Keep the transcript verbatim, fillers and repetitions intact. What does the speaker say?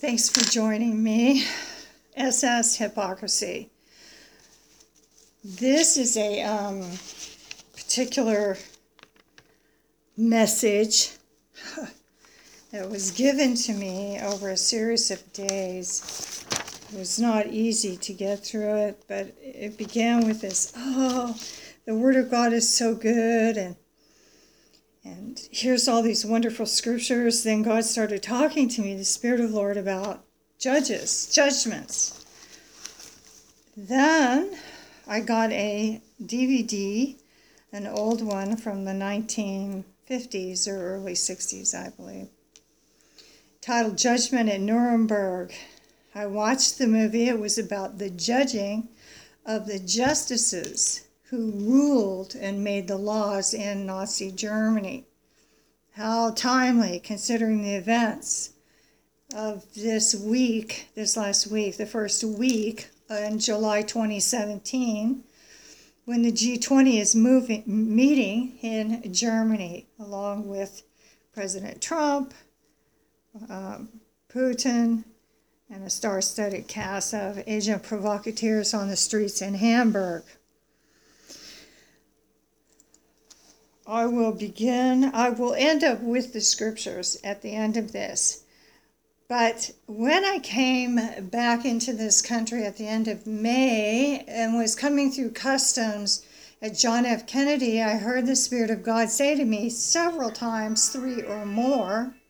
Thanks for joining me. S S Hypocrisy. This is a um, particular message that was given to me over a series of days. It was not easy to get through it, but it began with this, oh, the Word of God is so good, and And here's all these wonderful scriptures. Then God started talking to me, the Spirit of the Lord, about judges, judgments. Then I got a D V D, an old one from the nineteen fifties or early sixties, I believe, titled Judgment at Nuremberg. I watched the movie. It was about the judging of the justices who ruled and made the laws in Nazi Germany. How timely, considering the events of this week, this last week, the first week in July twenty seventeen, when the G twenty is moving, meeting in Germany, along with President Trump, um, Putin, and a star-studded cast of agent provocateurs on the streets in Hamburg. I will begin, I will end up with the scriptures at the end of this. But when I came back into this country at the end of May and was coming through customs at John F. Kennedy, I heard the Spirit of God say to me several times, three or more,